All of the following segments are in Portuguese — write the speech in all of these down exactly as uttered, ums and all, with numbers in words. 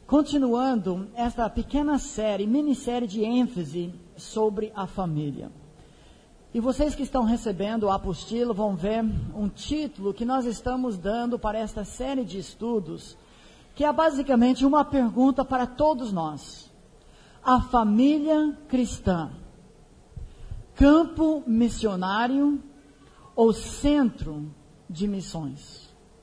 continuando esta pequena série, minissérie de ênfase sobre a família. E vocês que estão recebendo o apostilo vão ver um título que nós estamos dando para esta série de estudos, que é basicamente uma pergunta para todos nós. A família cristã, campo missionário ou centro de missões?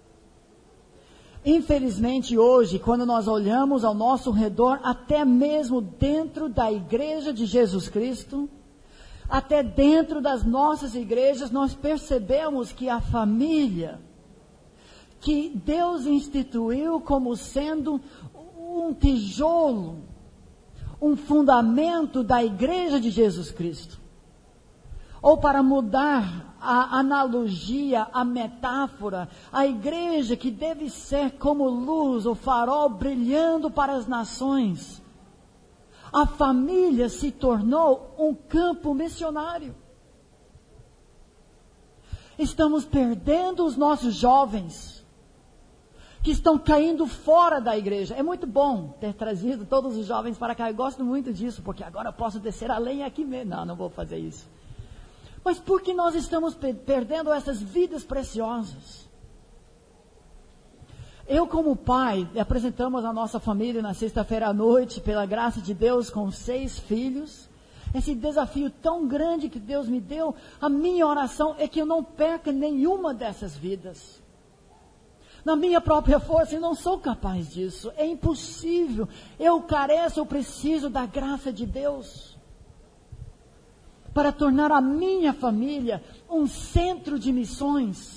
Infelizmente hoje, quando nós olhamos ao nosso redor, até mesmo dentro da igreja de Jesus Cristo, até dentro das nossas igrejas, nós percebemos que a família, que Deus instituiu como sendo um tijolo, um fundamento da igreja de Jesus Cristo. Ou para mudar a analogia, a metáfora, a igreja que deve ser como luz, o farol brilhando para as nações. A família se tornou um campo missionário. Estamos perdendo os nossos jovens, que estão caindo fora da igreja. É muito bom ter trazido todos os jovens para cá. Eu gosto muito disso, porque agora eu posso descer a lenha aqui mesmo. Não, não vou fazer isso. Mas por que nós estamos pe- perdendo essas vidas preciosas? Eu, como pai, apresentamos a nossa família na sexta-feira à noite, pela graça de Deus, com seis filhos. Esse desafio tão grande que Deus me deu, a minha oração é que eu não perca nenhuma dessas vidas. Na minha própria força, eu não sou capaz disso. É impossível. Eu careço, eu preciso da graça de Deus para tornar a minha família um centro de missões.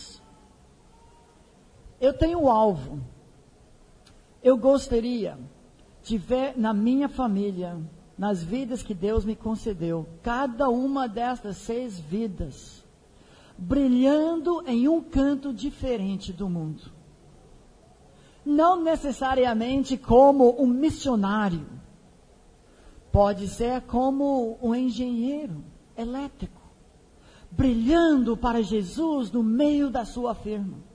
Eu tenho um alvo. Eu gostaria de ver na minha família, nas vidas que Deus me concedeu, cada uma destas seis vidas, brilhando em um canto diferente do mundo. Não necessariamente como um missionário. Pode ser como um engenheiro elétrico, brilhando para Jesus no meio da sua firma.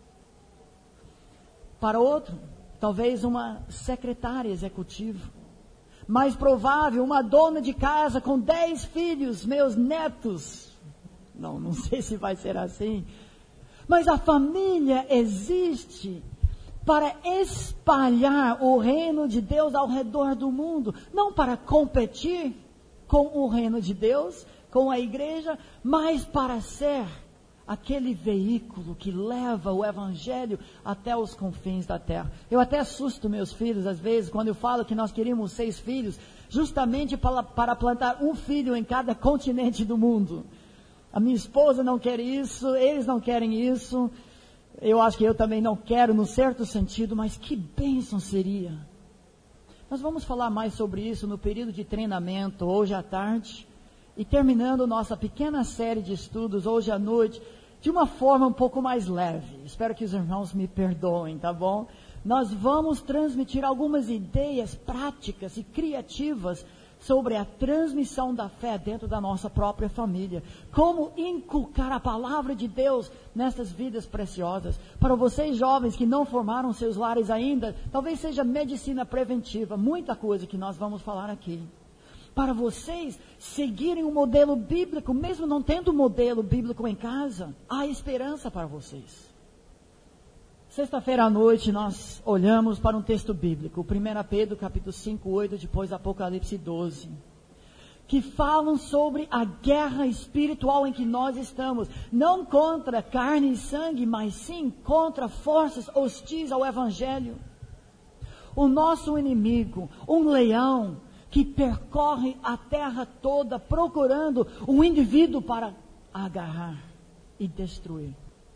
Para outro, talvez uma secretária executiva. Mais provável, uma dona de casa com dez filhos, meus netos. Não, não sei se vai ser assim. Mas a família existe para espalhar o reino de Deus ao redor do mundo. Não para competir com o reino de Deus, com a igreja, mas para ser aquele veículo que leva o evangelho até os confins da terra. Eu até assusto meus filhos, às vezes, quando eu falo que nós queríamos seis filhos, justamente para, para plantar um filho em cada continente do mundo. A minha esposa não quer isso, eles não querem isso, eu acho que eu também não quero, no certo sentido, mas que bênção seria. Nós vamos falar mais sobre isso no período de treinamento, hoje à tarde, e terminando nossa pequena série de estudos hoje à noite, de uma forma um pouco mais leve. Espero que os irmãos me perdoem, tá bom? Nós vamos transmitir algumas ideias práticas e criativas sobre a transmissão da fé dentro da nossa própria família. Como inculcar a palavra de Deus nessas vidas preciosas. Para vocês jovens que não formaram seus lares ainda, talvez seja medicina preventiva, muita coisa que nós vamos falar aqui. Para vocês seguirem um modelo bíblico, mesmo não tendo um modelo bíblico em casa, há esperança para vocês. Sexta-feira à noite nós olhamos para um texto bíblico, primeira Pedro capítulo cinco, oito, depois Apocalipse doze, que falam sobre a guerra espiritual em que nós estamos, não contra carne e sangue, mas sim contra forças hostis ao evangelho. O nosso inimigo, um leão, que percorre a terra toda procurando um indivíduo para agarrar e destruir.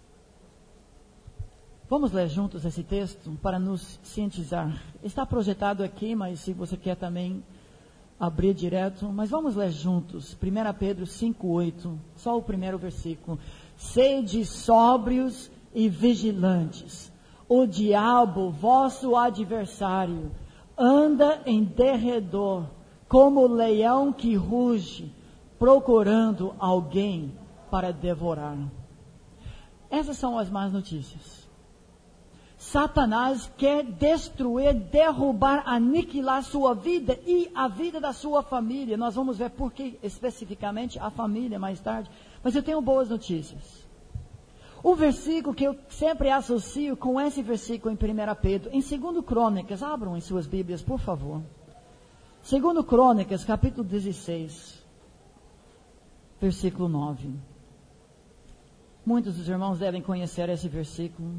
Vamos ler juntos esse texto para nos cientizar. Está projetado aqui, mas se você quer também abrir direto, mas vamos ler juntos. primeira Pedro cinco, oito, só o primeiro versículo. Sede sóbrios e vigilantes. O diabo, vosso adversário, anda em derredor, como leão que ruge, procurando alguém para devorar. Essas são as más notícias. Satanás quer destruir, derrubar, aniquilar sua vida e a vida da sua família. Nós vamos ver por que especificamente a família mais tarde. Mas eu tenho boas notícias. O versículo que eu sempre associo com esse versículo em primeira Pedro, em Segundo Crônicas, abram em suas Bíblias, por favor. Segundo Crônicas, capítulo dezesseis, versículo nove. Muitos dos irmãos devem conhecer esse versículo.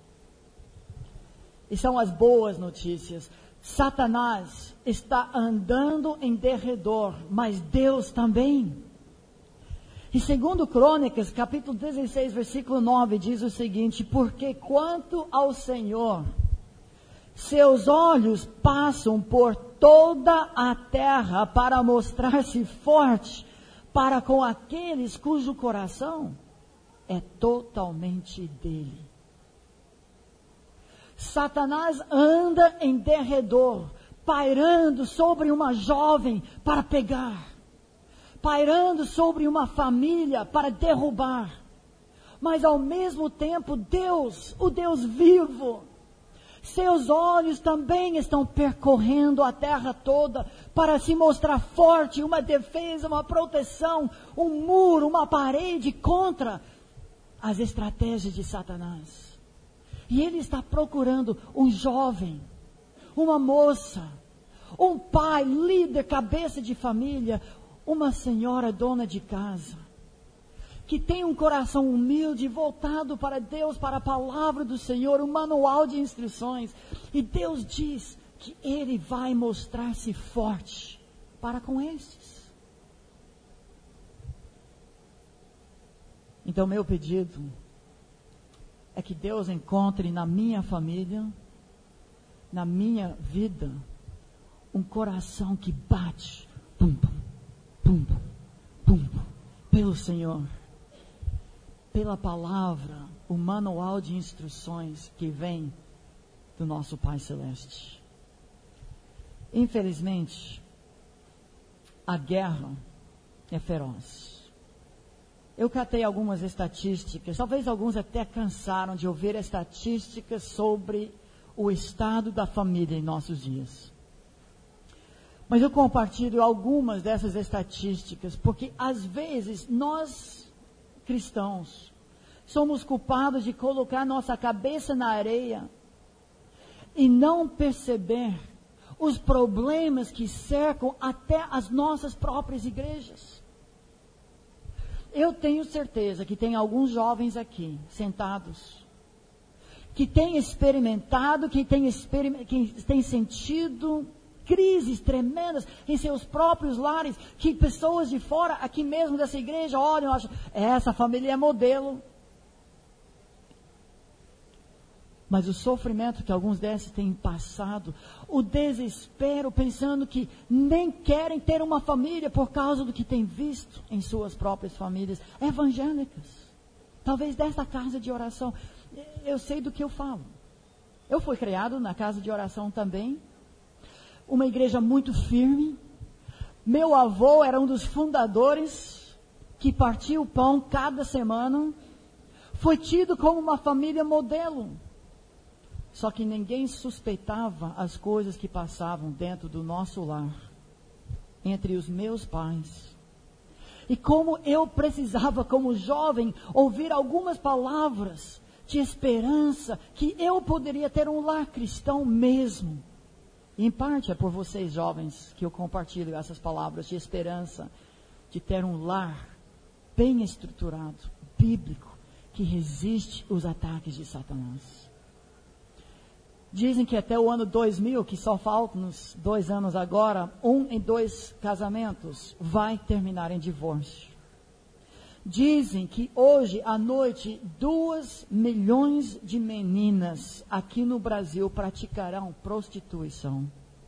E são as boas notícias. Satanás está andando em derredor, mas Deus também. E segundo Crônicas, capítulo dezesseis, versículo nove, diz o seguinte: porque quanto ao Senhor, seus olhos passam por toda a terra para mostrar-se forte para com aqueles cujo coração é totalmente dele. Satanás anda em derredor, pairando sobre uma jovem para pegar, pairando sobre uma família para derrubar. Mas ao mesmo tempo, Deus, o Deus vivo, seus olhos também estão percorrendo a terra toda para se mostrar forte, uma defesa, uma proteção, um muro, uma parede contra as estratégias de Satanás. E ele está procurando um jovem, uma moça, um pai, líder, cabeça de família, uma senhora dona de casa, que tem um coração humilde, voltado para Deus, para a palavra do Senhor, um manual de instruções. E Deus diz que Ele vai mostrar-se forte para com esses. Então, meu pedido é que Deus encontre na minha família, na minha vida, um coração que bate, pum, pum, pum, pum, pum, pelo Senhor, pela palavra, o manual de instruções que vem do nosso Pai Celeste. Infelizmente, a guerra é feroz. Eu catei algumas estatísticas, talvez alguns até cansaram de ouvir estatísticas sobre o estado da família em nossos dias. Mas eu compartilho algumas dessas estatísticas, porque às vezes nós, cristãos, somos culpados de colocar nossa cabeça na areia e não perceber os problemas que cercam até as nossas próprias igrejas. Eu tenho certeza que tem alguns jovens aqui, sentados, que têm experimentado, que têm, experim- que têm sentido crises tremendas em seus próprios lares, que pessoas de fora, aqui mesmo dessa igreja, olham e acham, essa família é modelo. Mas o sofrimento que alguns desses têm passado, o desespero, pensando que nem querem ter uma família por causa do que têm visto em suas próprias famílias evangélicas. Talvez desta casa de oração. Eu sei do que eu falo. Eu fui criado na casa de oração também. Uma igreja muito firme. Meu avô era um dos fundadores que partia o pão cada semana. Foi tido como uma família modelo. Só que ninguém suspeitava as coisas que passavam dentro do nosso lar, entre os meus pais. E como eu precisava, como jovem, ouvir algumas palavras de esperança, que eu poderia ter um lar cristão mesmo. E em parte é por vocês jovens que eu compartilho essas palavras de esperança, de ter um lar bem estruturado, bíblico, que resiste os ataques de Satanás. Dizem que até o ano dois mil, que só faltam uns dois anos agora, um em dois casamentos vai terminar em divórcio. Dizem que hoje à noite, duas milhões de meninas aqui no Brasil praticarão prostituição.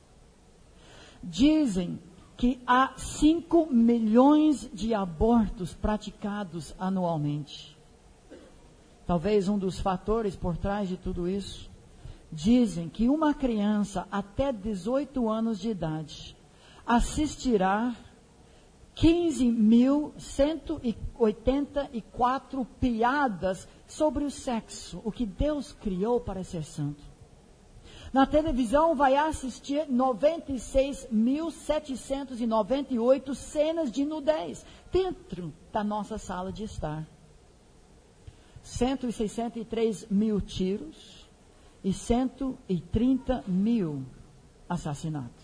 Dizem que há cinco milhões de abortos praticados anualmente. Talvez um dos fatores por trás de tudo isso, dizem que uma criança até dezoito anos de idade assistirá quinze mil cento e oitenta e quatro piadas sobre o sexo, o que Deus criou para ser santo. Na televisão vai assistir noventa e seis mil setecentos e noventa e oito cenas de nudez dentro da nossa sala de estar. cento e sessenta e três mil tiros e cento e trinta mil assassinatos.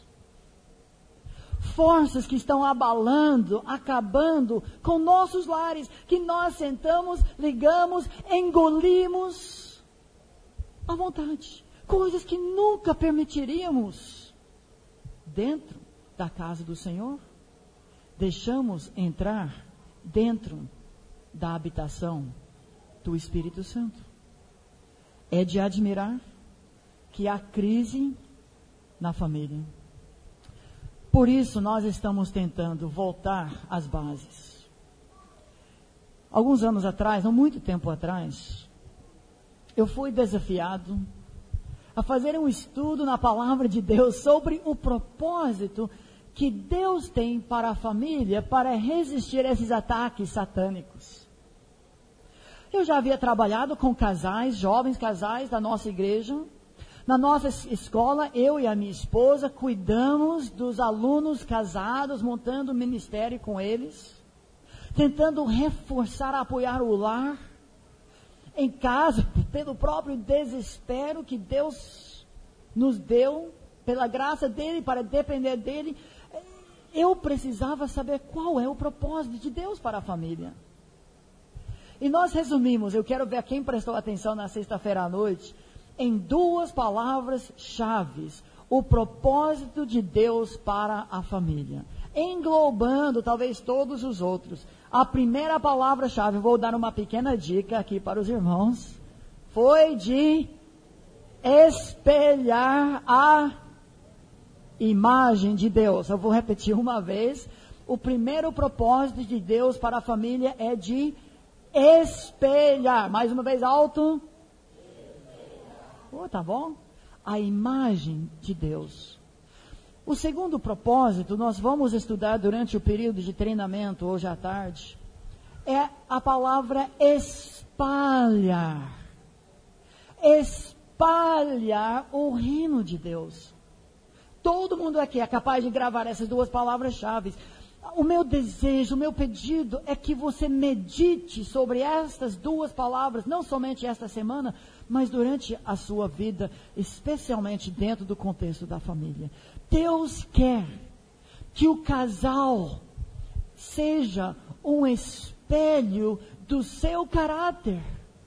Forças que estão abalando, acabando com nossos lares, que nós sentamos, ligamos, engolimos à vontade. Coisas que nunca permitiríamos dentro da casa do Senhor. Deixamos entrar dentro da habitação do Espírito Santo. É de admirar que há crise na família. Por isso, nós estamos tentando voltar às bases. Alguns anos atrás, não muito tempo atrás, eu fui desafiado a fazer um estudo na palavra de Deus sobre o propósito que Deus tem para a família para resistir a esses ataques satânicos. Eu já havia trabalhado com casais, jovens casais da nossa igreja. Na nossa escola, eu e a minha esposa cuidamos dos alunos casados, montando um ministério com eles, tentando reforçar, apoiar o lar. Em casa, pelo próprio desespero que Deus nos deu, pela graça dele, para depender dele, eu precisava saber qual é o propósito de Deus para a família. E nós resumimos, eu quero ver quem prestou atenção na sexta-feira à noite, em duas palavras-chave, o propósito de Deus para a família, englobando talvez todos os outros. A primeira palavra-chave, vou dar uma pequena dica aqui para os irmãos, foi de espelhar a imagem de Deus. Eu vou repetir uma vez. O primeiro propósito de Deus para a família é de espelhar. Mais uma vez, alto. Oh, tá bom? A imagem de Deus. O segundo propósito, nós vamos estudar durante o período de treinamento, hoje à tarde, é a palavra espalhar. Espalhar o reino de Deus. Todo mundo aqui é capaz de gravar essas duas palavras-chave. O meu desejo, o meu pedido é que você medite sobre estas duas palavras, não somente esta semana, mas durante a sua vida, especialmente dentro do contexto da família. Deus quer que o casal seja um espelho do seu caráter.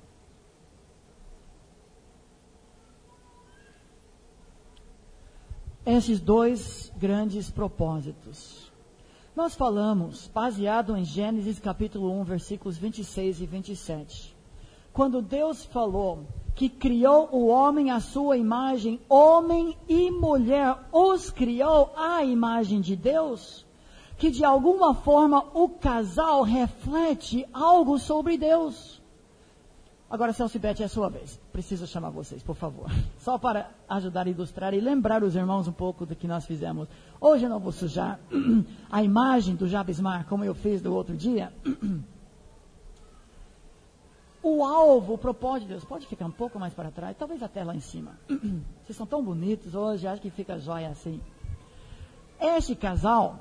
Esses dois grandes propósitos. Nós falamos, baseado em Gênesis capítulo um, versículos vinte e seis e vinte e sete. Quando Deus falou que criou o homem à sua imagem, homem e mulher os criou à imagem de Deus, que de alguma forma o casal reflete algo sobre Deus. Agora, Celso e Beth, é a sua vez. Preciso chamar vocês, por favor. Só para ajudar a ilustrar e lembrar os irmãos um pouco do que nós fizemos. Hoje eu não vou sujar a imagem do Jabismar, como eu fiz do outro dia. O alvo, o propósito de Deus, pode ficar um pouco mais para trás, talvez até lá em cima. Vocês são tão bonitos hoje, acho que fica jóia assim. Este casal,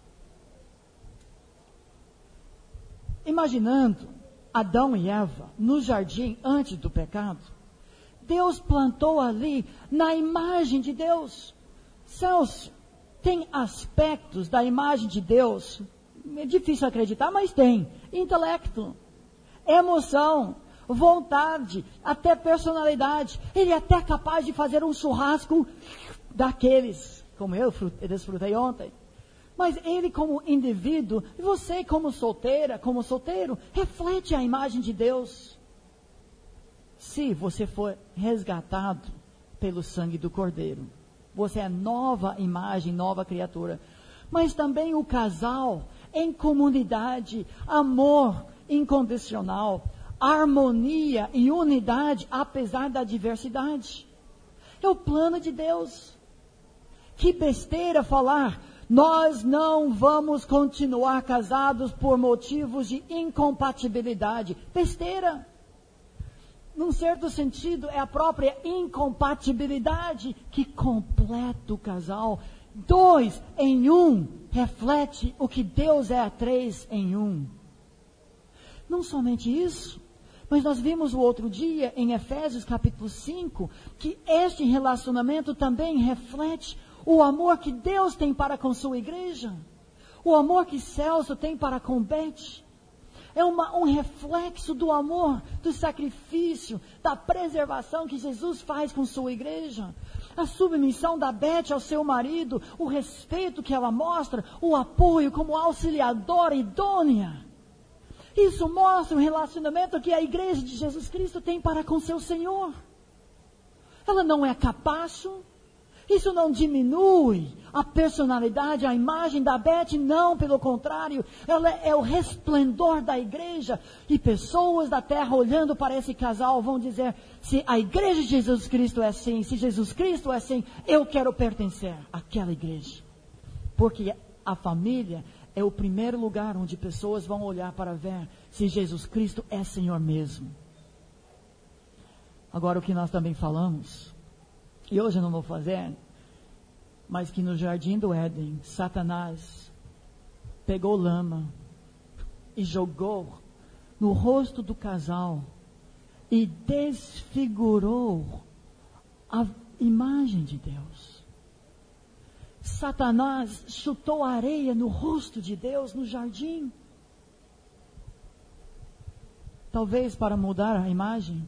imaginando Adão e Eva no jardim antes do pecado, Deus plantou ali na imagem de Deus. Celso, tem aspectos da imagem de Deus, é difícil acreditar, mas tem. Intelecto, emoção, vontade, até personalidade. Ele é até capaz de fazer um churrasco daqueles, como eu desfrutei ontem. Mas ele como indivíduo, e você como solteira, como solteiro, reflete a imagem de Deus. Se você for resgatado pelo sangue do Cordeiro, você é nova imagem, nova criatura. Mas também o casal em comunidade, amor incondicional, harmonia e unidade apesar da diversidade. É o plano de Deus. Que besteira falar, nós não vamos continuar casados por motivos de incompatibilidade. Besteira. num certo sentido, é a própria incompatibilidade que completa o casal. Dois em um reflete o que Deus é a três em um. Não somente isso, mas nós vimos o outro dia em Efésios capítulo cinco, que este relacionamento também reflete o amor que Deus tem para com sua igreja. O amor que Celso tem para com Beth. É uma, um reflexo do amor, do sacrifício, da preservação que Jesus faz com sua igreja. A submissão da Beth ao seu marido, o respeito que ela mostra, o apoio como auxiliadora idônea. Isso mostra o relacionamento que a igreja de Jesus Cristo tem para com seu Senhor. Ela não é capacho. Isso não diminui a personalidade, a imagem da Beth, não, pelo contrário, ela é o resplendor da igreja, e pessoas da terra olhando para esse casal vão dizer, se a igreja de Jesus Cristo é assim, se Jesus Cristo é assim, eu quero pertencer àquela igreja, porque a família é o primeiro lugar onde pessoas vão olhar para ver se Jesus Cristo é Senhor mesmo. Agora, o que nós também falamos, e hoje eu não vou fazer, mas que no jardim do Éden, Satanás pegou lama e jogou no rosto do casal e desfigurou a imagem de Deus. Satanás chutou areia no rosto de Deus no jardim. Talvez para mudar a imagem.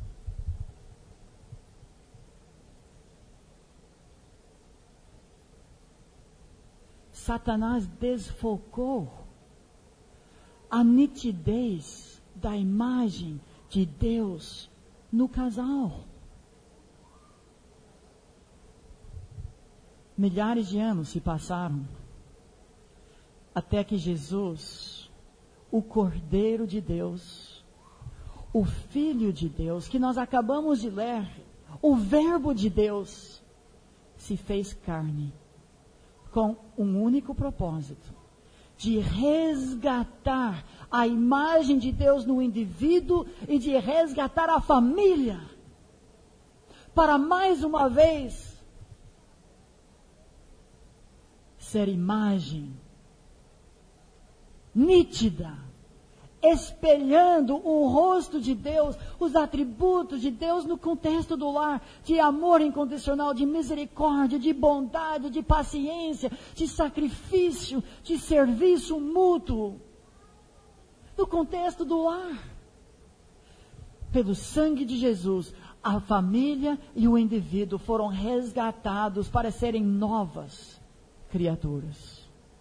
Satanás desfocou a nitidez da imagem de Deus no casal. Milhares de anos se passaram até que Jesus, o Cordeiro de Deus, o Filho de Deus, que nós acabamos de ler, o Verbo de Deus, se fez carne. Com um único propósito, de resgatar a imagem de Deus no indivíduo e de resgatar a família, para mais uma vez ser imagem nítida, espelhando o rosto de Deus, os atributos de Deus no contexto do lar, de amor incondicional, de misericórdia, de bondade, de paciência, de sacrifício, de serviço mútuo, no contexto do lar. Pelo sangue de Jesus, a família e o indivíduo foram resgatados para serem novas criaturas.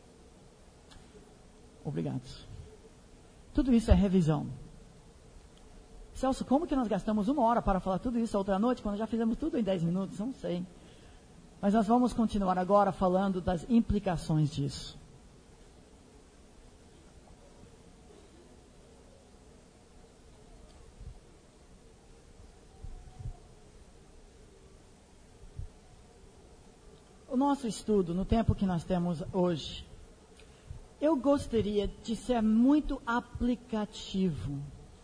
Obrigado. Tudo isso é revisão. Celso, como que nós gastamos uma hora para falar tudo isso outra noite, quando já fizemos tudo em dez minutos? Não sei. Mas nós vamos continuar agora falando das implicações disso. O nosso estudo, no tempo que nós temos hoje, eu gostaria de ser muito aplicativo.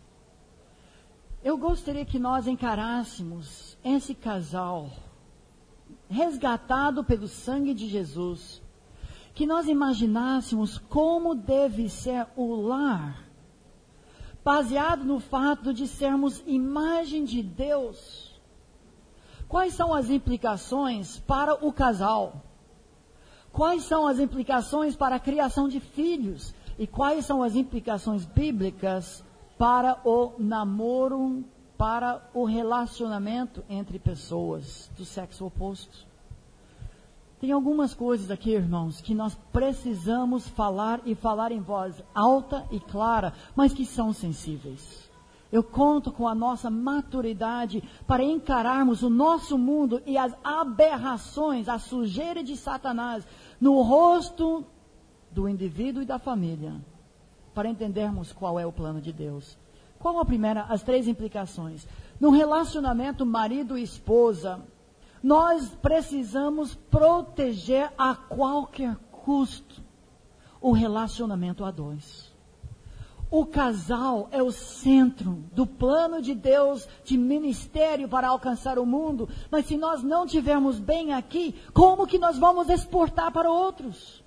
Eu gostaria que nós encarássemos esse casal, resgatado pelo sangue de Jesus, que nós imaginássemos como deve ser o lar, baseado no fato de sermos imagem de Deus. Quais são as implicações para o casal? Quais são as implicações para a criação de filhos? E quais são as implicações bíblicas para o namoro, para o relacionamento entre pessoas do sexo oposto? Tem algumas coisas aqui, irmãos, que nós precisamos falar e falar em voz alta e clara, mas que são sensíveis. Eu conto com a nossa maturidade para encararmos o nosso mundo e as aberrações, a sujeira de Satanás no rosto do indivíduo e da família, para entendermos qual é o plano de Deus. Qual a primeira, as três implicações? No relacionamento marido e esposa, nós precisamos proteger a qualquer custo o relacionamento a dois. O casal é o centro do plano de Deus de ministério para alcançar o mundo. Mas se nós não tivermos bem aqui, como que nós vamos exportar para outros?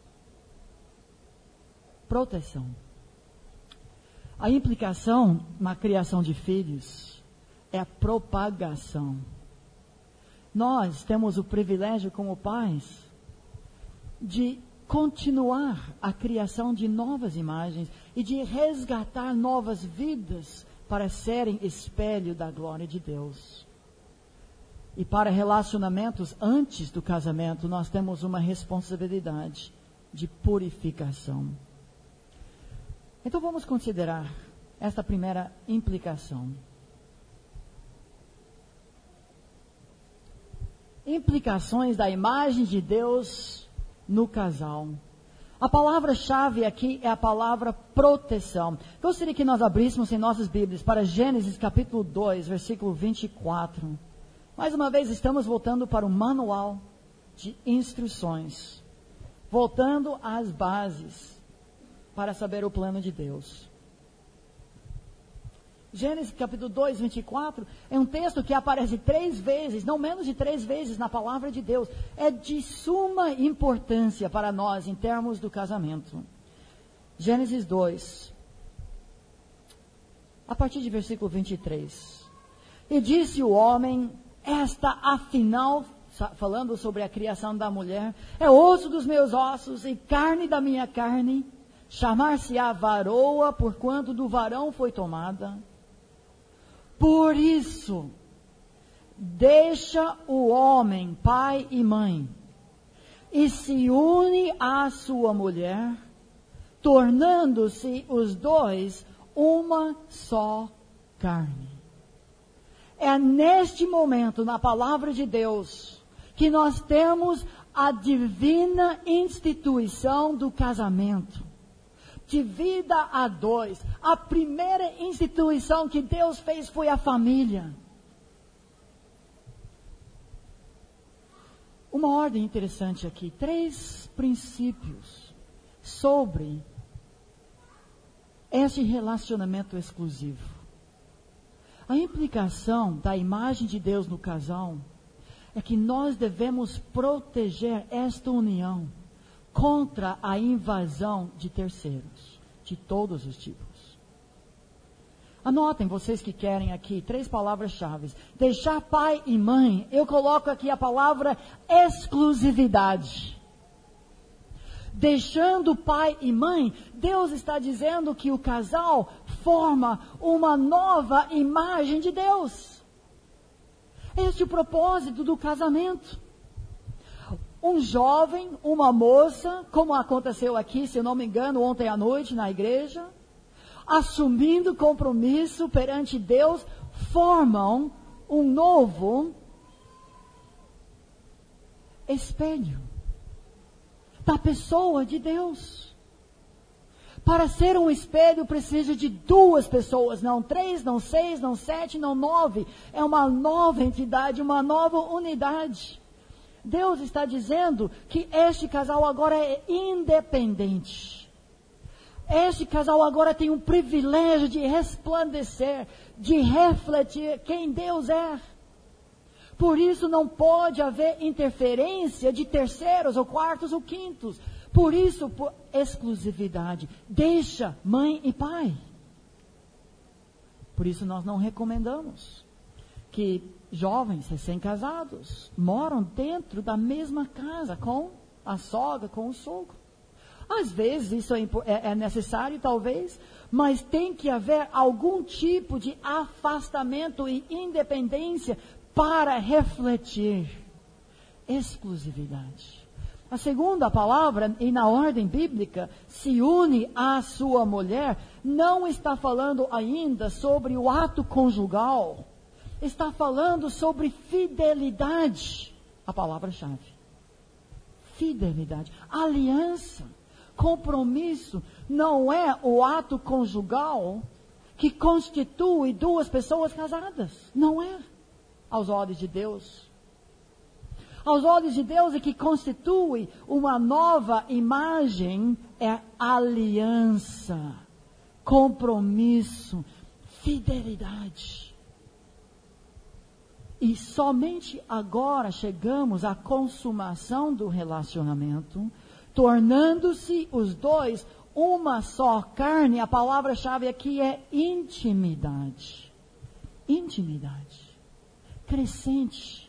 Proteção. A implicação na criação de filhos é a propagação. Nós temos o privilégio como pais de continuar a criação de novas imagens e de resgatar novas vidas para serem espelho da glória de Deus. E para relacionamentos antes do casamento, nós temos uma responsabilidade de purificação. Então vamos considerar esta primeira implicação. Implicações da imagem de Deus no casal. A palavra-chave aqui é a palavra proteção. Gostaria que nós abríssemos em nossas Bíblias para Gênesis capítulo dois, versículo vinte e quatro. Mais uma vez estamos voltando para o manual de instruções. Voltando às bases para saber o plano de Deus. Gênesis capítulo dois, vinte e quatro, é um texto que aparece três vezes, não menos de três vezes na palavra de Deus. É de suma importância para nós em termos do casamento. Gênesis dois, a partir de versículo vinte e três. E disse o homem, esta afinal, falando sobre a criação da mulher, é osso dos meus ossos e carne da minha carne, chamar-se-á varoa, porquanto do varão foi tomada. Por isso, deixa o homem, pai e mãe, e se une à sua mulher, tornando-se os dois uma só carne. É neste momento, na palavra de Deus, que nós temos a divina instituição do casamento. De vida a dois. A primeira instituição que Deus fez foi a família. Uma ordem interessante aqui. Três princípios sobre esse relacionamento exclusivo. A implicação da imagem de Deus no casal é que nós devemos proteger esta união contra a invasão de terceiros, de todos os tipos. Anotem, vocês que querem aqui, três palavras-chave. Deixar pai e mãe, eu coloco aqui a palavra exclusividade. Deixando pai e mãe, Deus está dizendo que o casal forma uma nova imagem de Deus. Este é o propósito do casamento. Um jovem, uma moça, como aconteceu aqui, se eu não me engano, ontem à noite na igreja, assumindo compromisso perante Deus, formam um novo espelho da pessoa de Deus. Para ser um espelho precisa de duas pessoas, não três, não seis, não sete, não nove. É uma nova entidade, uma nova unidade. Deus está dizendo que este casal agora é independente. Este casal agora tem um privilégio de resplandecer, de refletir quem Deus é. Por isso não pode haver interferência de terceiros, ou quartos, ou quintos. Por isso, por exclusividade, deixa mãe e pai. Por isso nós não recomendamos que jovens recém-casados moram dentro da mesma casa com a sogra, com o sogro. Às vezes isso é, é necessário, talvez, mas tem que haver algum tipo de afastamento e independência para refletir exclusividade. A segunda palavra, e na ordem bíblica, se une à sua mulher, não está falando ainda sobre o ato conjugal. Está falando sobre fidelidade, a palavra-chave. Fidelidade, aliança, compromisso, não é o ato conjugal que constitui duas pessoas casadas. Não é, aos olhos de Deus. Aos olhos de Deus, e que constitui uma nova imagem é aliança. compromisso, fidelidade. E somente agora chegamos à consumação do relacionamento, tornando-se os dois uma só carne. A palavra-chave aqui é intimidade. Intimidade. Crescente.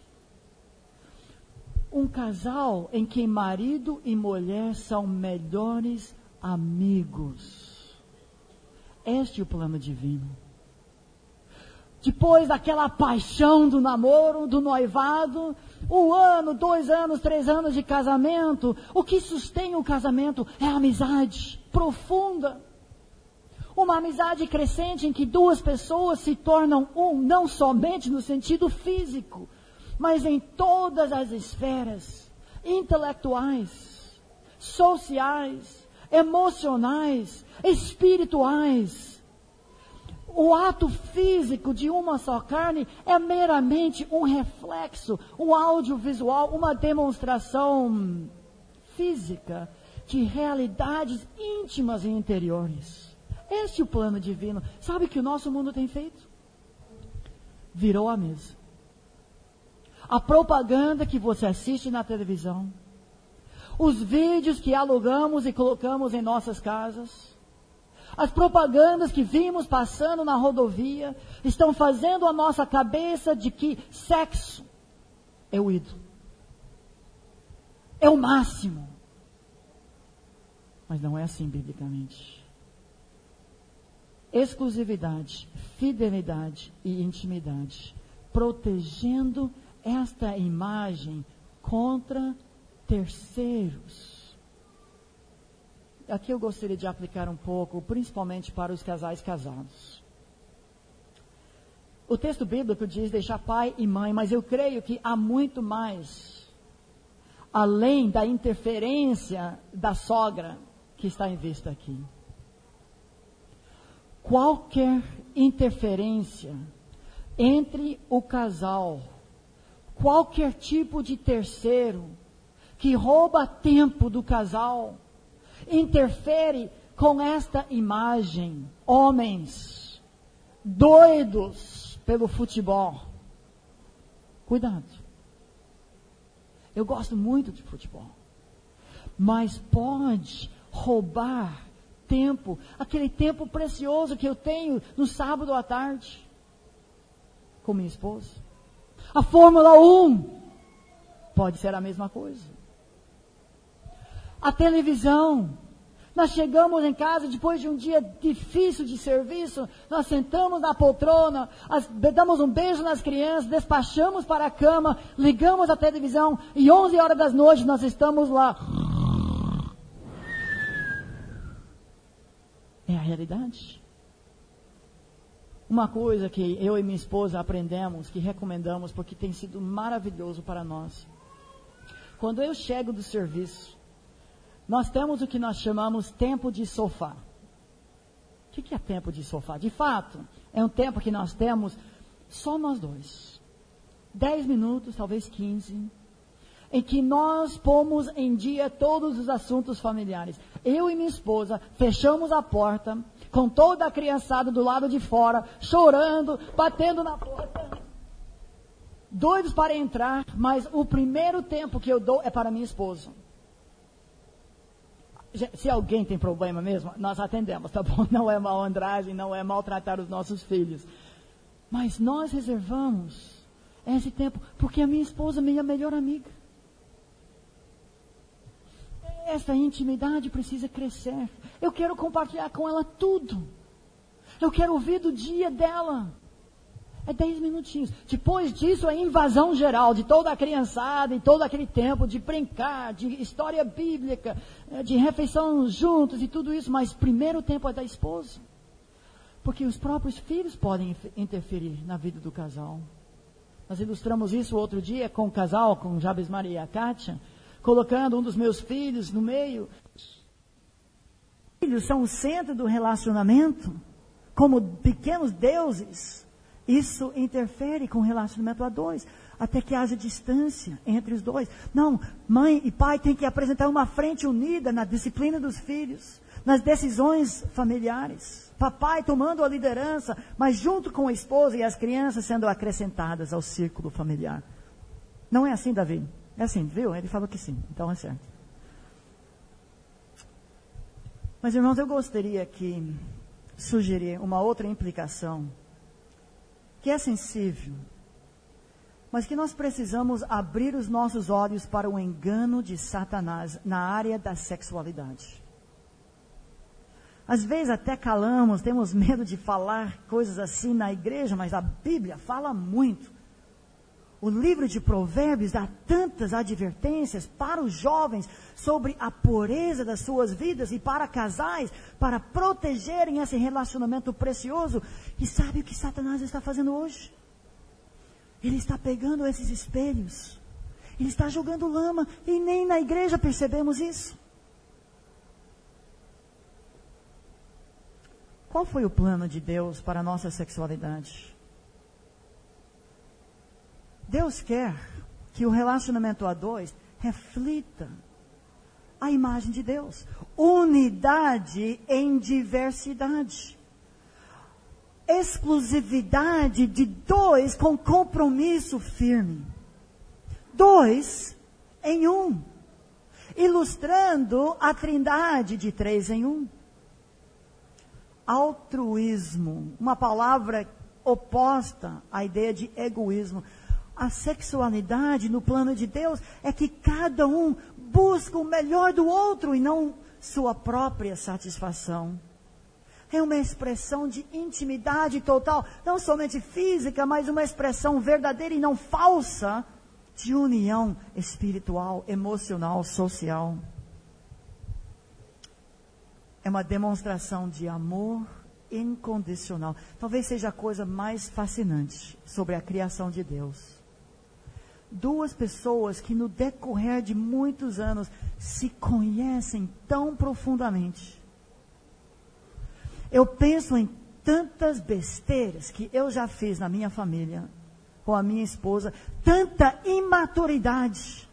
Um casal em que marido e mulher são melhores amigos. Este é o plano divino. Depois daquela paixão do namoro, do noivado, um ano, dois anos, três anos de casamento, o que sustém o casamento é a amizade profunda. Uma amizade crescente em que duas pessoas se tornam um, não somente no sentido físico, mas em todas as esferas, intelectuais, sociais, emocionais, espirituais. O ato físico de uma só carne é meramente um reflexo, um audiovisual, uma demonstração física de realidades íntimas e interiores. Este é o plano divino. Sabe o que o nosso mundo tem feito? Virou a mesa. A propaganda que você assiste na televisão, os vídeos que alugamos e colocamos em nossas casas, as propagandas que vimos passando na rodovia estão fazendo a nossa cabeça de que sexo é o ídolo. É o máximo. Mas não é assim biblicamente. Exclusividade, fidelidade e intimidade, protegendo esta imagem contra terceiros. Aqui eu gostaria de aplicar um pouco, principalmente para os casais casados. O texto bíblico diz deixar pai e mãe, mas eu creio que há muito mais, além da interferência da sogra que está em vista aqui. Qualquer interferência entre o casal, qualquer tipo de terceiro que rouba tempo do casal, interfere com esta imagem. Homens doidos pelo futebol. Cuidado. Eu gosto muito de futebol. Mas pode roubar tempo, aquele tempo precioso que eu tenho no sábado à tarde com minha esposa. A Fórmula um pode ser a mesma coisa. A televisão. Nós chegamos em casa depois de um dia difícil de serviço, nós sentamos na poltrona, as, damos um beijo nas crianças, despachamos para a cama, ligamos a televisão e onze horas da noite nós estamos lá. É a realidade. Uma coisa que eu e minha esposa aprendemos, que recomendamos porque tem sido maravilhoso para nós. Quando eu chego do serviço, nós temos o que nós chamamos tempo de sofá. O que é tempo de sofá? De fato, é um tempo que nós temos só nós dois. Dez minutos, talvez quinze, em que nós pomos em dia todos os assuntos familiares. Eu e minha esposa fechamos a porta, com toda a criançada do lado de fora, chorando, batendo na porta, doidos para entrar, mas o primeiro tempo que eu dou é para minha esposa. Se alguém tem problema mesmo, nós atendemos, tá bom? Não é malandragem, não é maltratar os nossos filhos. Mas nós reservamos esse tempo, porque a minha esposa é minha melhor amiga. Essa intimidade precisa crescer. Eu quero compartilhar com ela tudo. Eu quero ouvir do dia dela. É dez minutinhos. Depois disso, a invasão geral de toda a criançada e todo aquele tempo de brincar, de história bíblica, de refeição juntos e tudo isso. Mas primeiro tempo é da esposa. Porque os próprios filhos podem interferir na vida do casal. Nós ilustramos isso outro dia com o casal, com Jabes Maria e a Kátia, colocando um dos meus filhos no meio. Os filhos são o centro do relacionamento, como pequenos deuses. Isso interfere com o relacionamento a dois, até que haja distância entre os dois. Não, mãe e pai têm que apresentar uma frente unida na disciplina dos filhos, nas decisões familiares. Papai tomando a liderança, mas junto com a esposa e as crianças sendo acrescentadas ao círculo familiar. Não é assim, Davi? É assim, viu? Ele falou que sim, então é certo. Mas, irmãos, eu gostaria que sugerir uma outra implicação, que é sensível, mas que nós precisamos abrir os nossos olhos para o engano de Satanás na área da sexualidade. Às vezes até calamos, temos medo de falar coisas assim na igreja, mas a Bíblia fala muito. O livro de Provérbios dá tantas advertências para os jovens sobre a pureza das suas vidas e para casais, para protegerem esse relacionamento precioso. E sabe o que Satanás está fazendo hoje? Ele está pegando esses espelhos, ele está jogando lama, e nem na igreja percebemos isso. Qual foi o plano de Deus para a nossa sexualidade? Deus quer que o relacionamento a dois reflita a imagem de Deus. Unidade em diversidade. Exclusividade de dois com compromisso firme. Dois em um. Ilustrando a trindade de três em um. Altruísmo, uma palavra oposta à ideia de egoísmo. A sexualidade no plano de Deus é que cada um busca o melhor do outro e não sua própria satisfação. É uma expressão de intimidade total, não somente física, mas uma expressão verdadeira e não falsa de união espiritual, emocional, social. É uma demonstração de amor incondicional. Talvez seja a coisa mais fascinante sobre a criação de Deus. Duas pessoas que no decorrer de muitos anos se conhecem tão profundamente. Eu penso em tantas besteiras que eu já fiz na minha família, com a minha esposa, tanta imaturidade.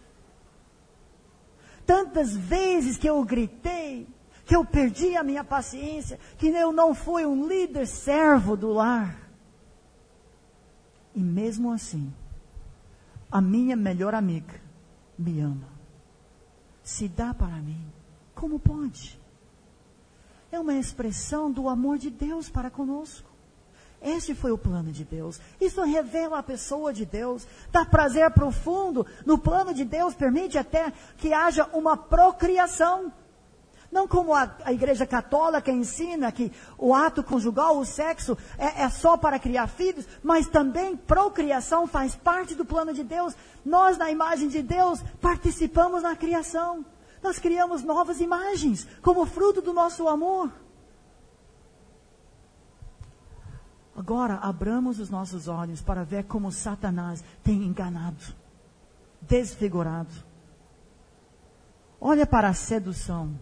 Tantas vezes que eu gritei, que eu perdi a minha paciência, que eu não fui um líder servo do lar. E mesmo assim, a minha melhor amiga me ama. Se dá para mim, como pode? É uma expressão do amor de Deus para conosco. Este foi o plano de Deus. Isso revela a pessoa de Deus. Dá prazer profundo. No plano de Deus permite até que haja uma procriação. Não como a, a igreja católica ensina que o ato conjugal, o sexo, é, é só para criar filhos, mas também procriação faz parte do plano de Deus. Nós, na imagem de Deus, participamos na criação. Nós criamos novas imagens, como fruto do nosso amor. Agora, abramos os nossos olhos para ver como Satanás tem enganado, desfigurado. Olha para a sedução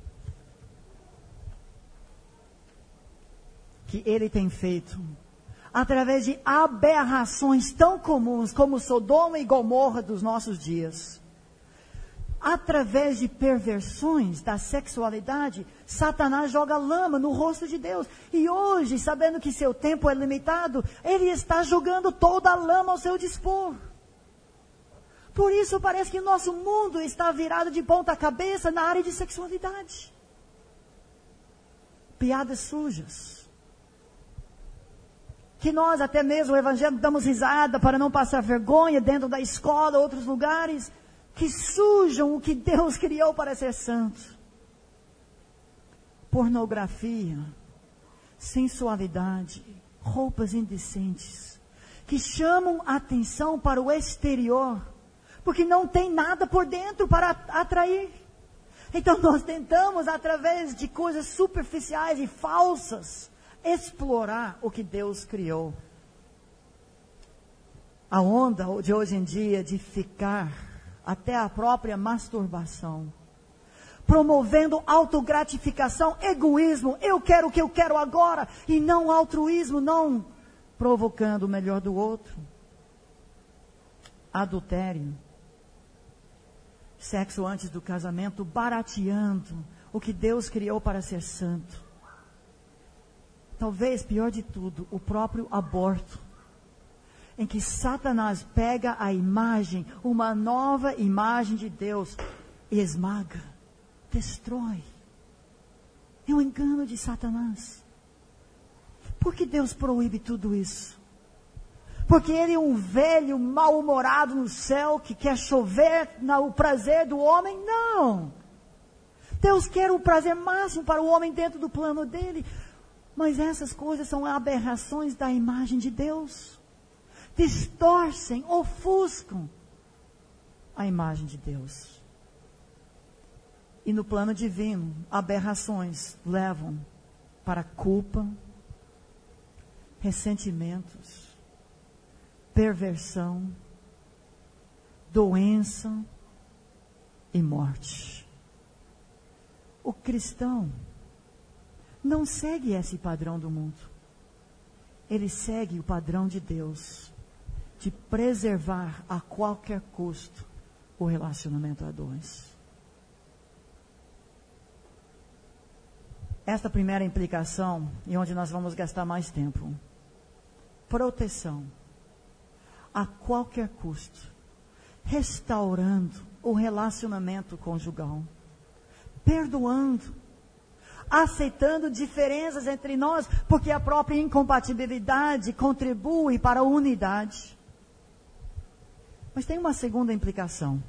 que ele tem feito, através de aberrações tão comuns como Sodoma e Gomorra dos nossos dias. Através de perversões da sexualidade, Satanás joga lama no rosto de Deus. E hoje, sabendo que seu tempo é limitado, ele está jogando toda a lama ao seu dispor. Por isso parece que o nosso mundo está virado de ponta cabeça na área de sexualidade. Piadas sujas. Que nós, até mesmo o evangelho, damos risada para não passar vergonha dentro da escola, outros lugares, que sujam o que Deus criou para ser santo. Pornografia, sensualidade, roupas indecentes, que chamam a atenção para o exterior, porque não tem nada por dentro para atrair. Então nós tentamos, através de coisas superficiais e falsas, explorar o que Deus criou. A onda de hoje em dia de ficar até a própria masturbação, promovendo autogratificação, egoísmo, eu quero o que eu quero agora, e não altruísmo, não provocando o melhor do outro. Adultério, sexo antes do casamento, barateando o que Deus criou para ser santo. Talvez, pior de tudo, o próprio aborto, em que Satanás pega a imagem, uma nova imagem de Deus, e esmaga, destrói. É um engano de Satanás. Por que Deus proíbe tudo isso? Porque ele é um velho mal-humorado no céu que quer chover no prazer do homem? Não! Deus quer o prazer máximo para o homem dentro do plano dele. Mas essas coisas são aberrações da imagem de Deus. Distorcem, ofuscam a imagem de Deus. E no plano divino, aberrações levam para culpa, ressentimentos, perversão, doença e morte. O cristão não segue esse padrão do mundo. Ele segue o padrão de Deus, de preservar a qualquer custo o relacionamento a dois. Esta primeira implicação, e onde nós vamos gastar mais tempo. Proteção, a qualquer custo, restaurando o relacionamento conjugal, perdoando, aceitando diferenças entre nós, porque a própria incompatibilidade contribui para a unidade. Mas tem uma segunda implicação.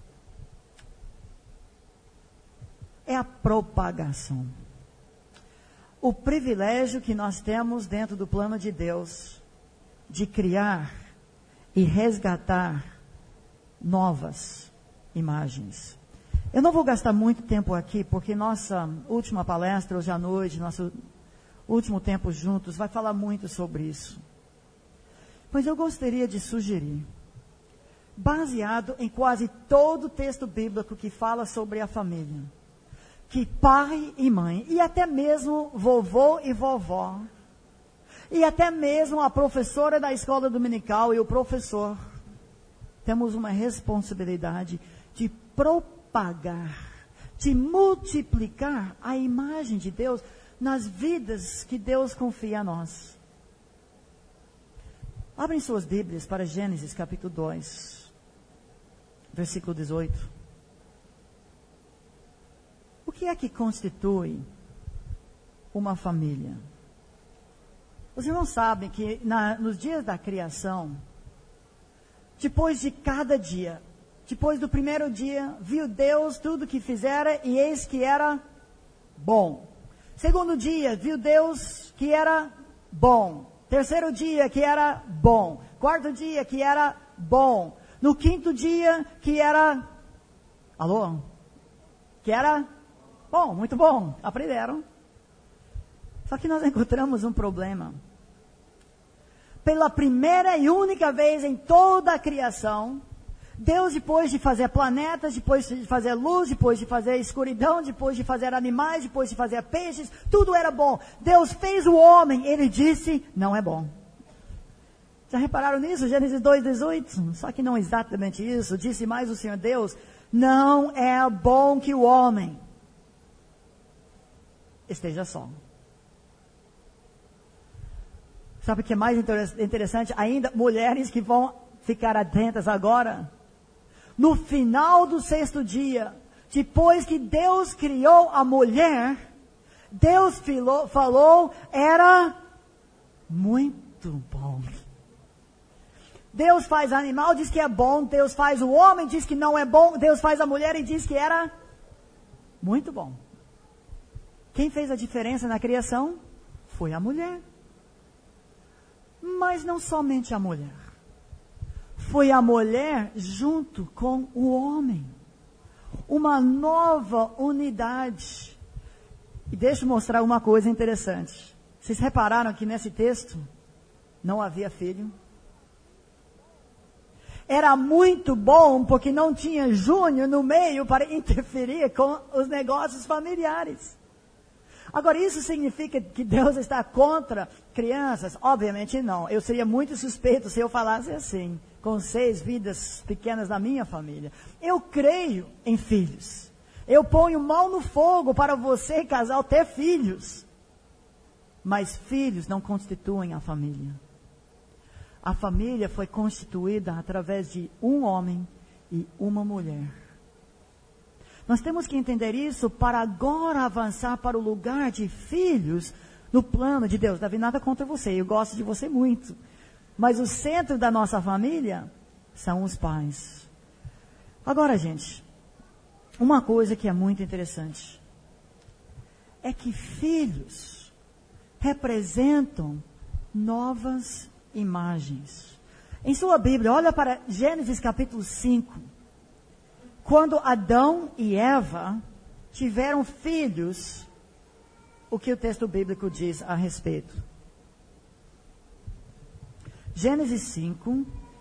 É a propagação. O privilégio que nós temos dentro do plano de Deus, de criar e resgatar novas imagens. Eu não vou gastar muito tempo aqui, porque nossa última palestra hoje à noite, nosso último tempo juntos, vai falar muito sobre isso. Mas eu gostaria de sugerir, baseado em quase todo o texto bíblico que fala sobre a família, que pai e mãe, e até mesmo vovô e vovó, e até mesmo a professora da escola dominical e o professor, temos uma responsabilidade de propagar, de multiplicar a imagem de Deus nas vidas que Deus confia a nós. Abrem suas Bíblias para Gênesis capítulo dois, versículo dezoito. O que é que constitui uma família? Os irmãos sabem que na, nos dias da criação, depois de cada dia, depois do primeiro dia, viu Deus tudo que fizera e eis que era bom. Segundo dia, viu Deus que era bom. Terceiro dia, que era bom. Quarto dia, que era bom. No quinto dia, que era... Alô? Que era... Bom, muito bom, aprenderam. Só que nós encontramos um problema. Pela primeira e única vez em toda a criação, Deus, depois de fazer planetas, depois de fazer luz, depois de fazer escuridão, depois de fazer animais, depois de fazer peixes, tudo era bom. Deus fez o homem, ele disse, não é bom. Já repararam nisso? Gênesis dois, dezoito? Só que não exatamente isso. Disse mais o Senhor Deus, não é bom que o homem esteja só. Sabe o que é mais interessante? Ainda mulheres que vão ficar atentas agora. No final do sexto dia, depois que Deus criou a mulher, Deus falou, falou era muito bom. Deus faz animal, diz que é bom. Deus faz o homem, diz que não é bom. Deus faz a mulher e diz que era muito bom. Quem fez a diferença na criação? Foi a mulher. Mas não somente a mulher. Foi a mulher junto com o homem. Uma nova unidade. E deixa eu mostrar uma coisa interessante. Vocês repararam que nesse texto não havia filho? Era muito bom porque não tinha Júnior no meio para interferir com os negócios familiares. Agora, isso significa que Deus está contra crianças? Obviamente não. Eu seria muito suspeito se eu falasse assim, com seis vidas pequenas na minha família. Eu creio em filhos. Eu ponho mão no fogo para você, casal, ter filhos. Mas filhos não constituem a família. A família foi constituída através de um homem e uma mulher. Nós temos que entender isso para agora avançar para o lugar de filhos no plano de Deus. Davi, nada contra você, eu gosto de você muito. Mas o centro da nossa família são os pais. Agora, gente, uma coisa que é muito interessante é que filhos representam novas imagens. Em sua Bíblia, olha para Gênesis capítulo cinco. Quando Adão e Eva tiveram filhos, o que o texto bíblico diz a respeito? Gênesis cinco.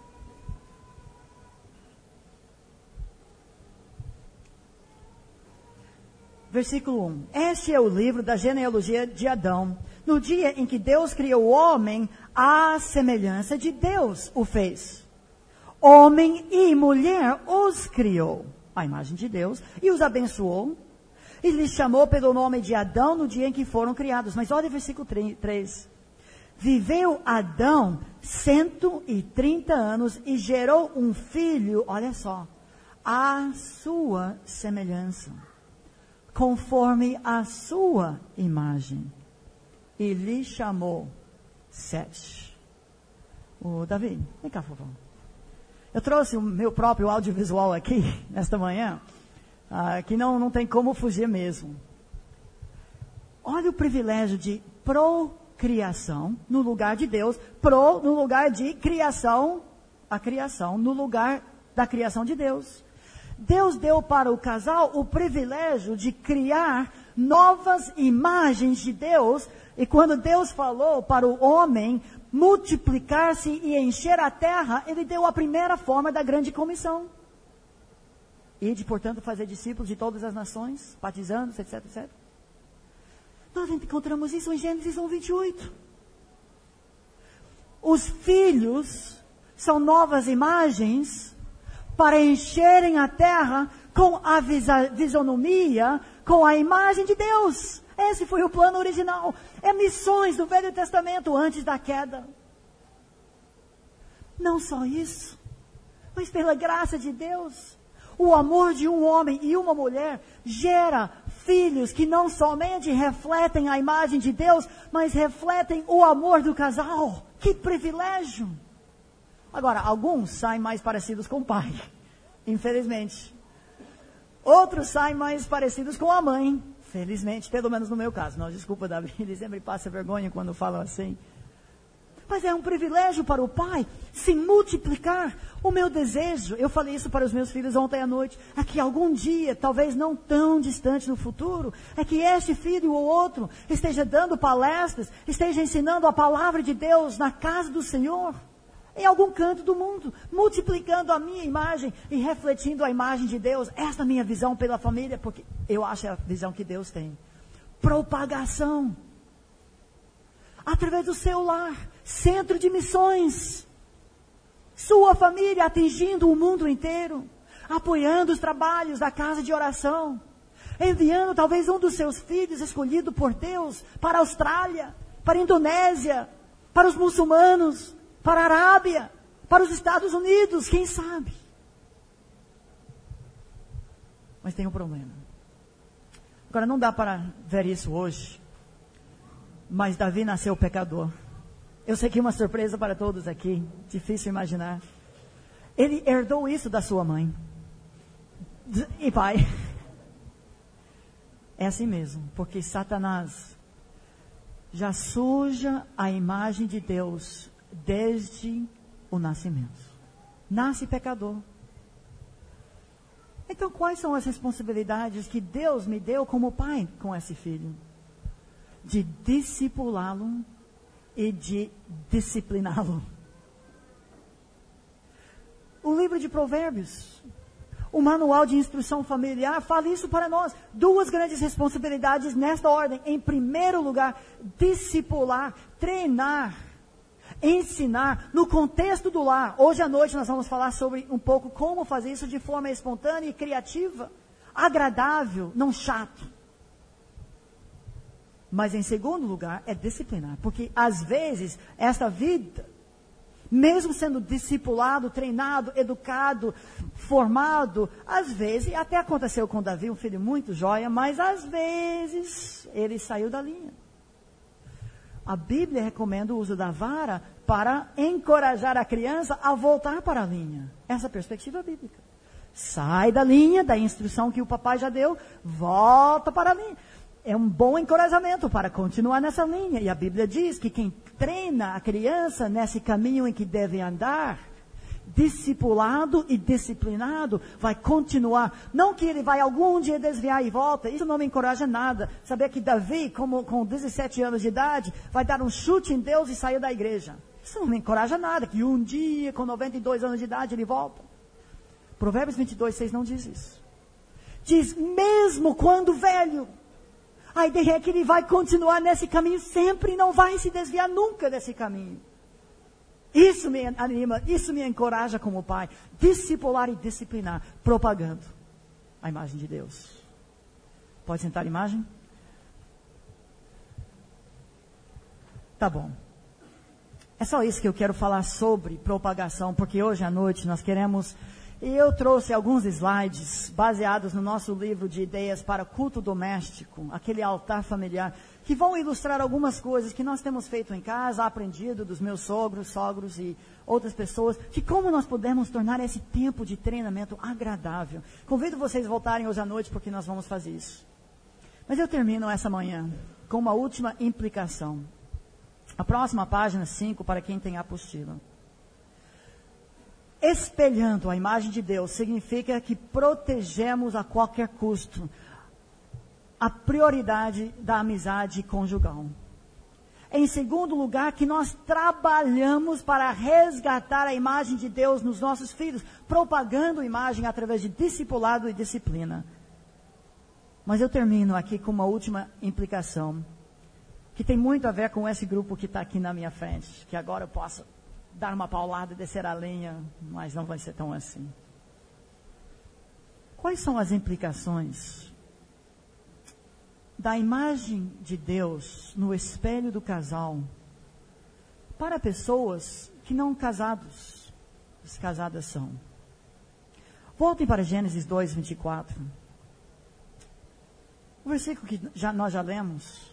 Versículo um. Este é o livro da genealogia de Adão. No dia em que Deus criou o homem, à semelhança de Deus o fez. Homem e mulher os criou, à imagem de Deus, e os abençoou. E lhes chamou pelo nome de Adão no dia em que foram criados. Mas olha o versículo três. Viveu Adão cento e trinta anos e gerou um filho, olha só, à sua semelhança, conforme a sua imagem. E lhe chamou Sete. Ô, Davi, vem cá, fofão. Eu trouxe o meu próprio audiovisual aqui, nesta manhã, ah, que não, não tem como fugir mesmo. Olha o privilégio de procriação no lugar de Deus, pro no lugar de criação, a criação no lugar da criação de Deus. Deus deu para o casal o privilégio de criar novas imagens de Deus, e quando Deus falou para o homem multiplicar-se e encher a terra, ele deu a primeira forma da grande comissão. Ide, portanto, fazer discípulos de todas as nações, batizando-os, etc, etcétera. Nós encontramos isso em Gênesis um, vinte e oito. Os filhos são novas imagens para encherem a terra com a fisionomia, com a imagem de Deus. Esse foi o plano original. É missões do Velho Testamento antes da queda. Não só isso, mas pela graça de Deus, o amor de um homem e uma mulher gera filhos que não somente refletem a imagem de Deus, mas refletem o amor do casal. Que privilégio! Agora, alguns saem mais parecidos com o pai, infelizmente. Outros saem mais parecidos com a mãe, felizmente, pelo menos no meu caso. Não, desculpa, Davi, ele sempre passa vergonha quando falam assim. Mas é um privilégio para o pai se multiplicar. O meu desejo, eu falei isso para os meus filhos ontem à noite, é que algum dia, talvez não tão distante no futuro, é que este filho ou outro esteja dando palestras, esteja ensinando a palavra de Deus na casa do Senhor, em algum canto do mundo, multiplicando a minha imagem e refletindo a imagem de Deus. Esta é a minha visão pela família, porque eu acho a visão que Deus tem. Propagação. Através do seu lar, centro de missões. Sua família atingindo o mundo inteiro, apoiando os trabalhos da casa de oração, enviando talvez um dos seus filhos escolhido por Deus para a Austrália, para a Indonésia, para os muçulmanos, para a Arábia, para os Estados Unidos, quem sabe? Mas tem um problema. Agora, não dá para ver isso hoje, mas Davi nasceu pecador. Eu sei que é uma surpresa para todos aqui, difícil imaginar. Ele herdou isso da sua mãe e pai. É assim mesmo, porque Satanás já suja a imagem de Deus desde o nascimento. Nasce pecador. Então, quais são as responsabilidades que Deus me deu como pai com esse filho? De discipulá-lo e de discipliná-lo. O livro de Provérbios, o manual de instrução familiar, fala isso para nós. Duas grandes responsabilidades nesta ordem. Em primeiro lugar, discipular, treinar, ensinar no contexto do lar. Hoje à noite nós vamos falar sobre um pouco como fazer isso de forma espontânea e criativa. agradável, não chato. Mas em segundo lugar, é disciplinar. Porque às vezes, esta vida, mesmo sendo discipulado, treinado, educado, formado, às vezes, até aconteceu com Davi, um filho muito joia, mas às vezes ele saiu da linha. A Bíblia recomenda o uso da vara para encorajar a criança a voltar para a linha. Essa é a perspectiva bíblica. Sai da linha, da instrução que o papai já deu, volta para a linha. É um bom encorajamento para continuar nessa linha. E a Bíblia diz que quem treina a criança nesse caminho em que deve andar, discipulado e disciplinado, vai continuar. Não que ele vai algum dia desviar e volta. Isso não me encoraja nada. Saber que Davi, como, com dezessete anos de idade, vai dar um chute em Deus e sair da igreja. Isso não me encoraja nada. Que um dia, com noventa e dois anos de idade, ele volta. Provérbios vinte e dois, seis não diz isso. Diz, mesmo quando velho, a ideia é que ele vai continuar nesse caminho sempre e não vai se desviar nunca desse caminho. Isso me anima, isso me encoraja como pai. Discipular e disciplinar, propagando a imagem de Deus. Pode sentar a imagem? Tá bom. É só isso que eu quero falar sobre propagação, porque hoje à noite nós queremos... E eu trouxe alguns slides baseados no nosso livro de ideias para culto doméstico, aquele altar familiar, que vão ilustrar algumas coisas que nós temos feito em casa, aprendido dos meus sogros, sogros e outras pessoas, de como nós podemos tornar esse tempo de treinamento agradável. Convido vocês a voltarem hoje à noite, porque nós vamos fazer isso. Mas eu termino essa manhã com uma última implicação. A próxima página cinco, para quem tem a apostila. Espelhando a imagem de Deus significa que protegemos a qualquer custo a prioridade da amizade conjugal. Em segundo lugar, que nós trabalhamos para resgatar a imagem de Deus nos nossos filhos, propagando a imagem através de discipulado e disciplina. Mas eu termino aqui com uma última implicação, que tem muito a ver com esse grupo que está aqui na minha frente, que agora eu posso dar uma paulada e descer a lenha, mas não vai ser tão assim. Quais são as implicações da imagem de Deus no espelho do casal para pessoas que não casados, as casadas são? Voltem para Gênesis dois, vinte e quatro. O versículo que já, nós já lemos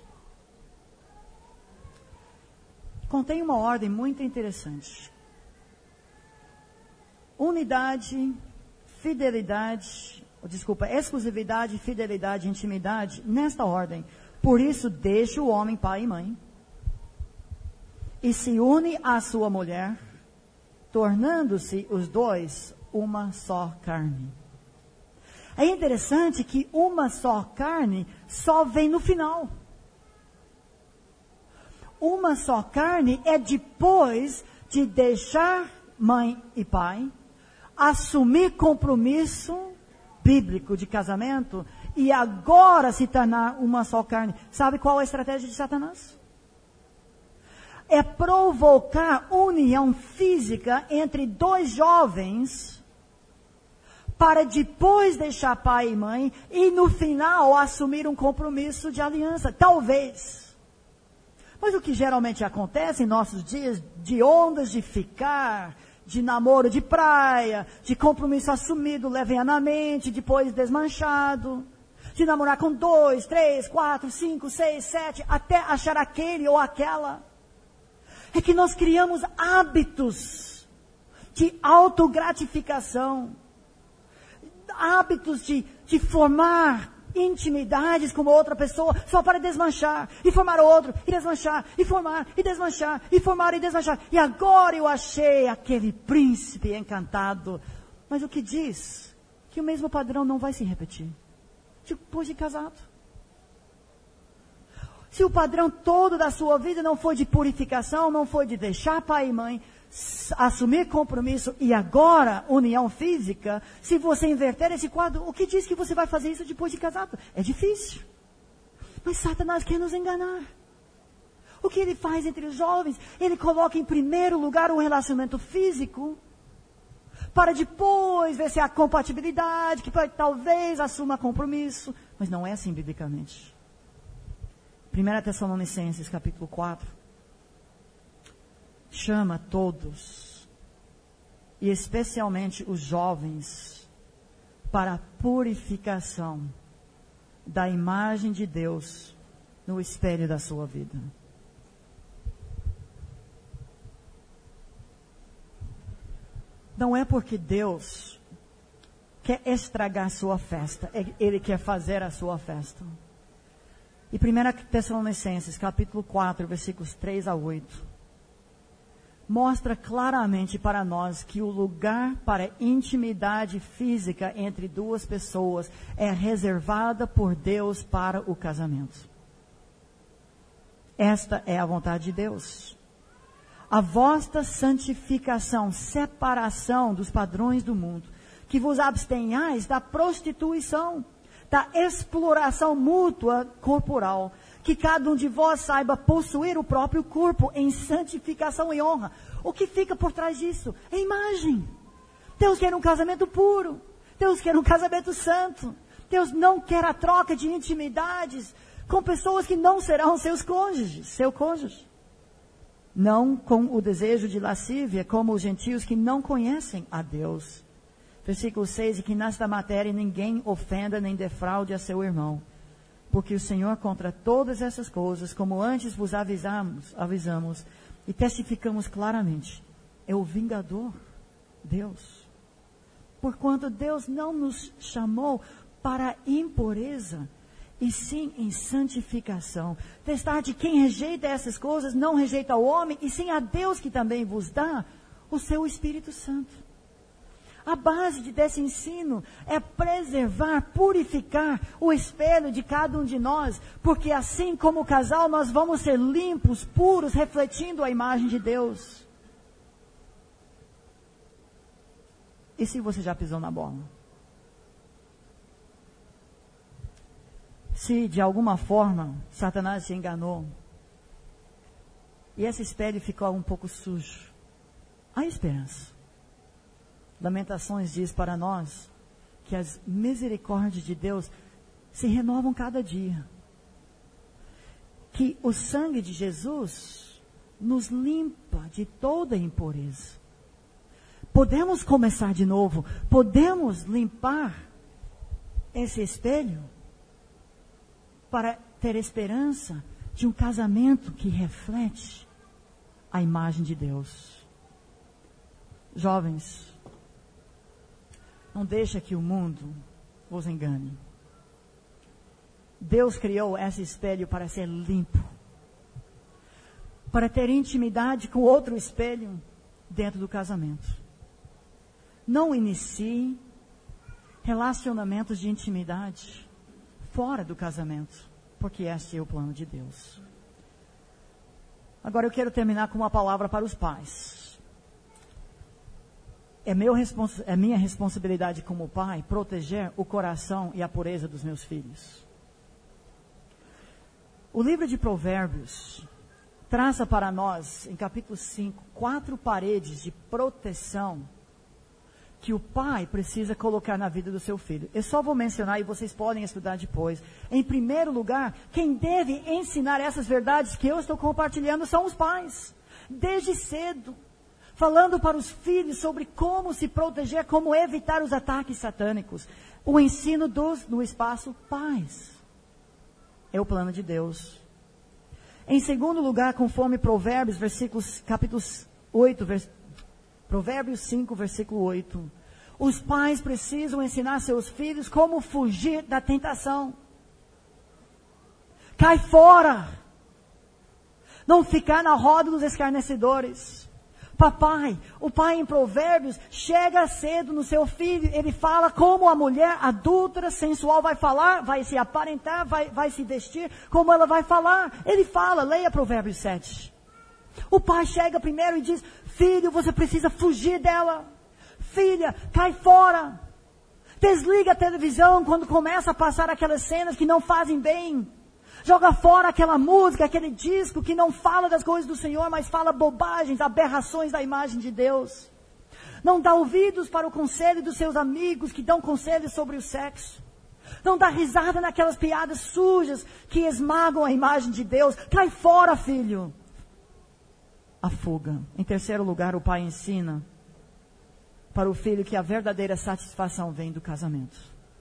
contém uma ordem muito interessante. Unidade, fidelidade, desculpa, exclusividade, fidelidade, intimidade, nesta ordem. Por isso, deixa o homem pai e mãe e se une à sua mulher, tornando-se os dois uma só carne. É interessante que uma só carne só vem no final. Uma só carne é depois de deixar mãe e pai, assumir compromisso bíblico de casamento e agora se tornar uma só carne. Sabe qual é a estratégia de Satanás? É provocar união física entre dois jovens para depois deixar pai e mãe e no final assumir um compromisso de aliança. Talvez. Mas o que geralmente acontece em nossos dias, de ondas de ficar, de namoro de praia, de compromisso assumido levianamente, depois desmanchado, de namorar com dois, três, quatro, cinco, seis, sete, até achar aquele ou aquela, é que nós criamos hábitos de autogratificação, hábitos de, de formar intimidades com outra pessoa, só para desmanchar, e formar outro, e desmanchar, e formar, e desmanchar, e formar, e desmanchar. E agora eu achei aquele príncipe encantado. Mas o que diz? Que o mesmo padrão não vai se repetir depois de casado. Se o padrão todo da sua vida não foi de purificação, não foi de deixar pai e mãe, assumir compromisso e agora união física, se você inverter esse quadro, o que diz que você vai fazer isso depois de casado? É difícil. Mas Satanás quer nos enganar. O que ele faz entre os jovens? Ele coloca em primeiro lugar o relacionamento físico para depois ver se há compatibilidade, que pode, talvez assuma compromisso. Mas não é assim biblicamente. primeira Tessalonicenses, capítulo quatro. Chama todos, e especialmente os jovens, para a purificação da imagem de Deus no espelho da sua vida. Não é porque Deus quer estragar a sua festa, Ele quer fazer a sua festa. E primeira Tessalonicenses, capítulo quatro, versículos três a oito, mostra claramente para nós que o lugar para intimidade física entre duas pessoas é reservada por Deus para o casamento. Esta é a vontade de Deus. A vossa santificação, separação dos padrões do mundo, que vos abstenhais da prostituição, da exploração mútua corporal, que cada um de vós saiba possuir o próprio corpo em santificação e honra. O que fica por trás disso? É imagem. Deus quer um casamento puro. Deus quer um casamento santo. Deus não quer a troca de intimidades com pessoas que não serão seus cônjuges, seu cônjuge. Não com o desejo de lascívia, como os gentios que não conhecem a Deus. Versículo seis, e que nesta matéria ninguém ofenda nem defraude a seu irmão. Porque o Senhor, contra todas essas coisas, como antes vos avisamos, avisamos e testificamos claramente, é o vingador, Deus. Porquanto Deus não nos chamou para a impureza, e sim em santificação. Testar de quem rejeita essas coisas, não rejeita o homem, e sim a Deus que também vos dá o seu Espírito Santo. A base de, desse ensino é preservar, purificar o espelho de cada um de nós, porque assim como casal nós vamos ser limpos, puros, refletindo a imagem de Deus. E se você já pisou na bola? Se de alguma forma Satanás te enganou e esse espelho ficou um pouco sujo, há esperança. Lamentações diz para nós que as misericórdias de Deus se renovam cada dia. Que o sangue de Jesus nos limpa de toda impureza. Podemos começar de novo, podemos limpar esse espelho para ter esperança de um casamento que reflete a imagem de Deus. Jovens, não deixa que o mundo os engane. Deus criou esse espelho para ser limpo, para ter intimidade com outro espelho dentro do casamento. Não inicie relacionamentos de intimidade fora do casamento, porque este é o plano de Deus. Agora eu quero terminar com uma palavra para os pais. É, meu, é minha responsabilidade como pai proteger o coração e a pureza dos meus filhos. O livro de Provérbios traça para nós, em capítulo cinco, quatro paredes de proteção que o pai precisa colocar na vida do seu filho. Eu só vou mencionar e vocês podem estudar depois. Em primeiro lugar, quem deve ensinar essas verdades que eu estou compartilhando são os pais. Desde cedo, falando para os filhos sobre como se proteger, como evitar os ataques satânicos. O ensino dos, no espaço pais. É o plano de Deus. Em segundo lugar, conforme Provérbios, versículos, capítulos oito, vers, Provérbios cinco, versículo oito. Os pais precisam ensinar seus filhos como fugir da tentação. Cai fora. Não ficar na roda dos escarnecedores. Papai, o pai em Provérbios chega cedo no seu filho, ele fala como a mulher adúltera, sensual vai falar, vai se aparentar, vai, vai se vestir, como ela vai falar. Ele fala, leia Provérbios sete. O pai chega primeiro e diz, filho, você precisa fugir dela. Filha, cai fora. Desliga a televisão quando começa a passar aquelas cenas que não fazem bem. Joga fora aquela música, aquele disco que não fala das coisas do Senhor, mas fala bobagens, aberrações da imagem de Deus. Não dá ouvidos para o conselho dos seus amigos que dão conselhos sobre o sexo. Não dá risada naquelas piadas sujas que esmagam a imagem de Deus. Cai fora, filho. A fuga. Em terceiro lugar, o pai ensina para o filho que a verdadeira satisfação vem do casamento.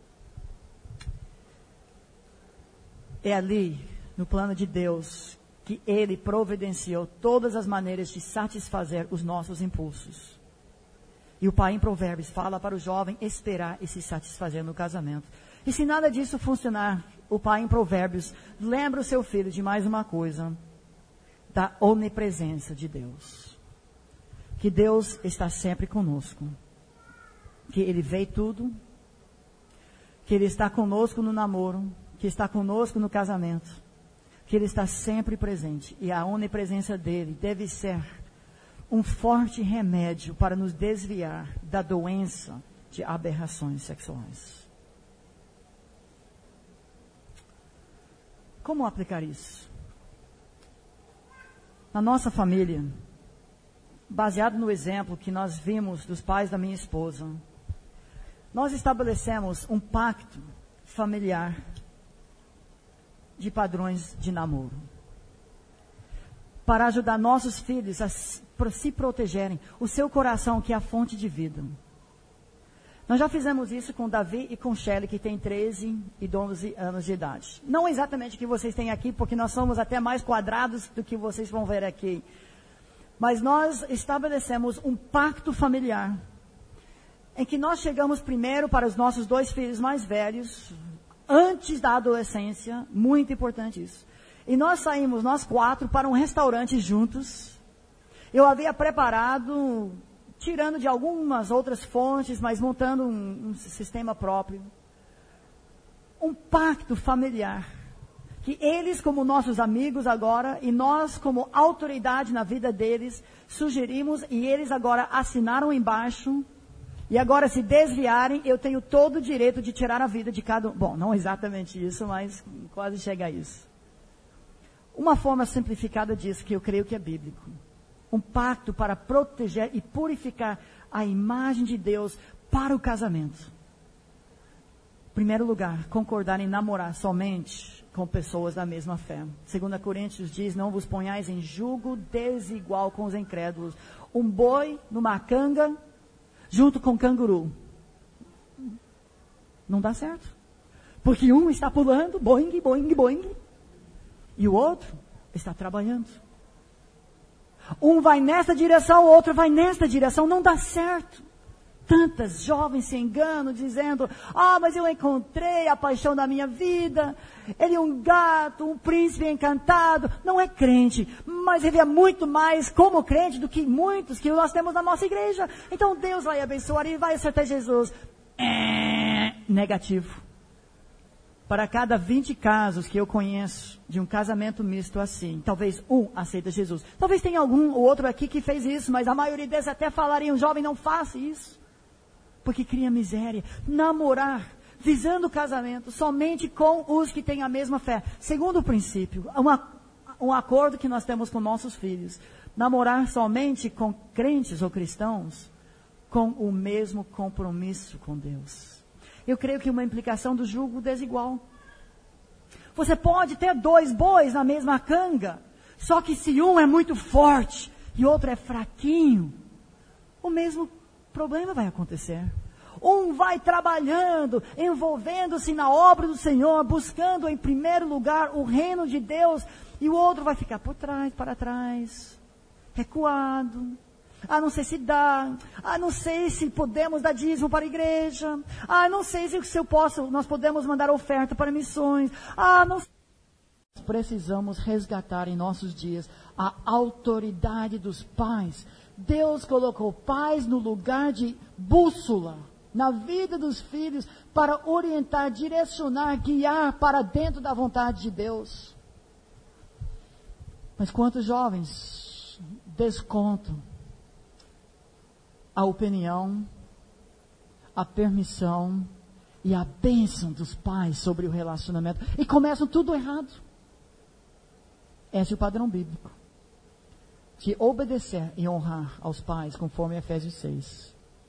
É ali, no plano de Deus, que Ele providenciou todas as maneiras de satisfazer os nossos impulsos. E o pai em Provérbios fala para o jovem esperar e se satisfazer no casamento. E se nada disso funcionar, o pai em Provérbios lembra o seu filho de mais uma coisa, da onipresença de Deus. Que Deus está sempre conosco. Que Ele vê tudo. Que Ele está conosco no namoro. Que está conosco no casamento. Que Ele está sempre presente. E a onipresença dEle deve ser um forte remédio para nos desviar da doença de aberrações sexuais. Como aplicar isso? Na nossa família, baseado no exemplo que nós vimos dos pais da minha esposa, nós estabelecemos um pacto familiar de padrões de namoro, para ajudar nossos filhos a se protegerem, o seu coração que é a fonte de vida. Nós já fizemos isso com Davi e com Shelley, que tem treze e doze anos de idade. Não exatamente o que vocês têm aqui, porque nós somos até mais quadrados do que vocês vão ver aqui. Mas nós estabelecemos um pacto familiar, em que nós chegamos primeiro para os nossos dois filhos mais velhos, antes da adolescência, muito importante isso. E nós saímos, nós quatro, para um restaurante juntos. Eu havia preparado, tirando de algumas outras fontes, mas montando um, um sistema próprio. Um pacto familiar. Que eles, como nossos amigos agora, e nós, como autoridade na vida deles, sugerimos, e eles agora assinaram embaixo. E agora, se desviarem, eu tenho todo o direito de tirar a vida de cada um. Bom, não exatamente isso, mas quase chega a isso. Uma forma simplificada disso, que eu creio que é bíblico. Um pacto para proteger e purificar a imagem de Deus para o casamento. Em primeiro lugar, concordar em namorar somente com pessoas da mesma fé. Segunda Coríntios diz, não vos ponhais em julgo desigual com os incrédulos. Um boi numa canga, junto com um canguru. Não dá certo. Porque um está pulando, boing, boing, boing. E o outro está trabalhando. Um vai nessa direção, o outro vai nessa direção. Não dá certo. Tantas jovens se enganam dizendo, ah, mas eu encontrei a paixão da minha vida. Ele é um gato, um príncipe encantado. Não é crente, mas ele é muito mais como crente do que muitos que nós temos na nossa igreja. Então Deus vai abençoar e vai acertar Jesus. É, negativo. Para cada vinte casos que eu conheço de um casamento misto assim, talvez um aceita Jesus. Talvez tenha algum ou outro aqui que fez isso, mas a maioria deles até falariam, jovem, não faça isso. Porque cria miséria. Namorar, visando o casamento, somente com os que têm a mesma fé. Segundo princípio, uma, um acordo que nós temos com nossos filhos. Namorar somente com crentes ou cristãos, com o mesmo compromisso com Deus. Eu creio que uma implicação do jugo desigual. Você pode ter dois bois na mesma canga, só que se um é muito forte e outro é fraquinho, o mesmo problema vai acontecer. Um vai trabalhando, envolvendo-se na obra do Senhor, buscando em primeiro lugar o reino de Deus, e o outro vai ficar por trás, para trás, recuado. Ah, não sei se dá. Ah, não sei se podemos dar dízimo para a igreja. Ah, não sei se, se eu posso, nós podemos mandar oferta para missões. Ah, não sei. Nós precisamos resgatar em nossos dias a autoridade dos pais. Deus colocou pais no lugar de bússola na vida dos filhos para orientar, direcionar, guiar para dentro da vontade de Deus. Mas quantos jovens descontam a opinião, a permissão e a bênção dos pais sobre o relacionamento. E começam tudo errado. Esse é o padrão bíblico. De obedecer e honrar aos pais, conforme Efésios seis.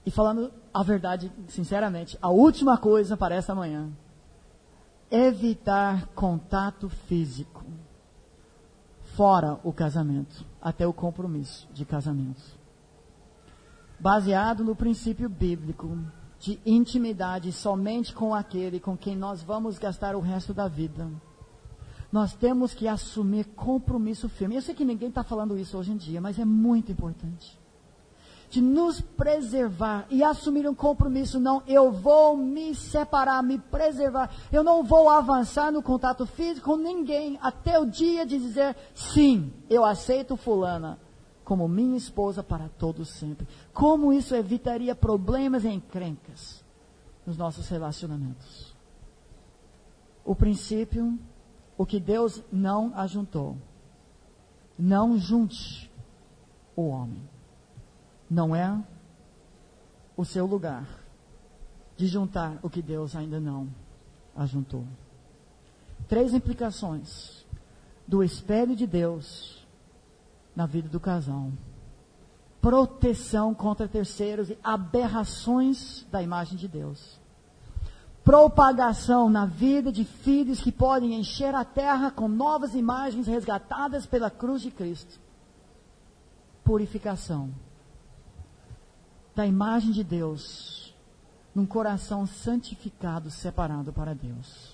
E falando a verdade, sinceramente, a última coisa para esta manhã, evitar contato físico fora o casamento, até o compromisso de casamento. Baseado no princípio bíblico de intimidade somente com aquele com quem nós vamos gastar o resto da vida, nós temos que assumir compromisso firme. Eu sei que ninguém está falando isso hoje em dia, mas é muito importante. De nos preservar e assumir um compromisso. Não, eu vou me separar, me preservar. Eu não vou avançar no contato físico com ninguém até o dia de dizer, sim, eu aceito fulana como minha esposa para todo sempre. Como isso evitaria problemas e encrencas nos nossos relacionamentos? O princípio, o que Deus não ajuntou, não junte o homem. Não é o seu lugar de juntar o que Deus ainda não ajuntou. Três implicações do espelho de Deus na vida do casal. Proteção contra terceiros e aberrações da imagem de Deus. Propagação na vida de filhos que podem encher a terra com novas imagens resgatadas pela cruz de Cristo. Purificação da imagem de Deus num coração santificado, separado para Deus.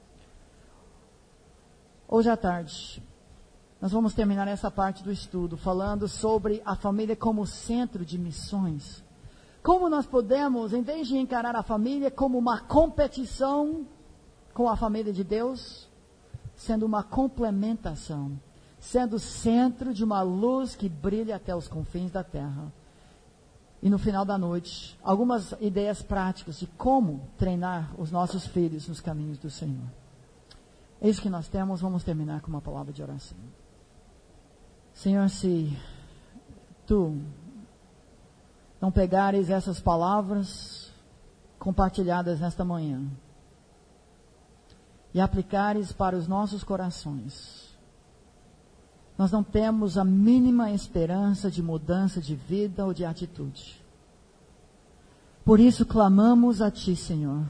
Hoje à tarde, nós vamos terminar essa parte do estudo falando sobre a família como centro de missões. Como nós podemos, em vez de encarar a família como uma competição com a família de Deus, sendo uma complementação, sendo centro de uma luz que brilha até os confins da terra. E no final da noite, algumas ideias práticas de como treinar os nossos filhos nos caminhos do Senhor. É isso que nós temos. Vamos terminar com uma palavra de oração. Senhor, se Tu não pegares essas palavras compartilhadas nesta manhã e aplicares para os nossos corações, nós não temos a mínima esperança de mudança de vida ou de atitude. Por isso clamamos a Ti, Senhor.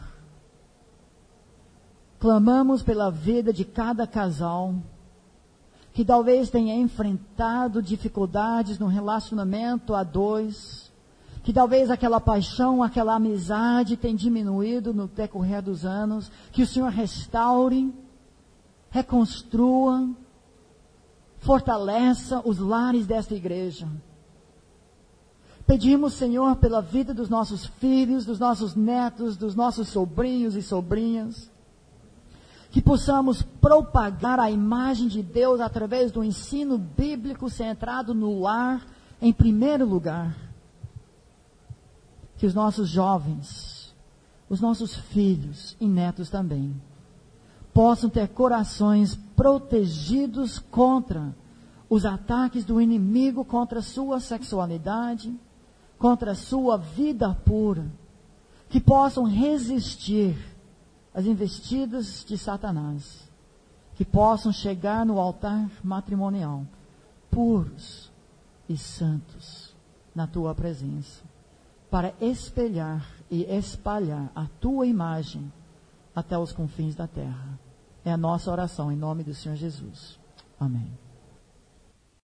Clamamos pela vida de cada casal que talvez tenha enfrentado dificuldades no relacionamento a dois, que talvez aquela paixão, aquela amizade tenha diminuído no decorrer dos anos, que o Senhor restaure, reconstrua, fortaleça os lares desta igreja. Pedimos, Senhor, pela vida dos nossos filhos, dos nossos netos, dos nossos sobrinhos e sobrinhas, que possamos propagar a imagem de Deus através do ensino bíblico centrado no lar em primeiro lugar. Que os nossos jovens, os nossos filhos e netos também, possam ter corações protegidos contra os ataques do inimigo, contra a sua sexualidade, contra a sua vida pura, que possam resistir às investidas de Satanás, que possam chegar no altar matrimonial puros e santos na Tua presença, para espelhar e espalhar a Tua imagem até os confins da terra. É a nossa oração em nome do Senhor Jesus. Amém.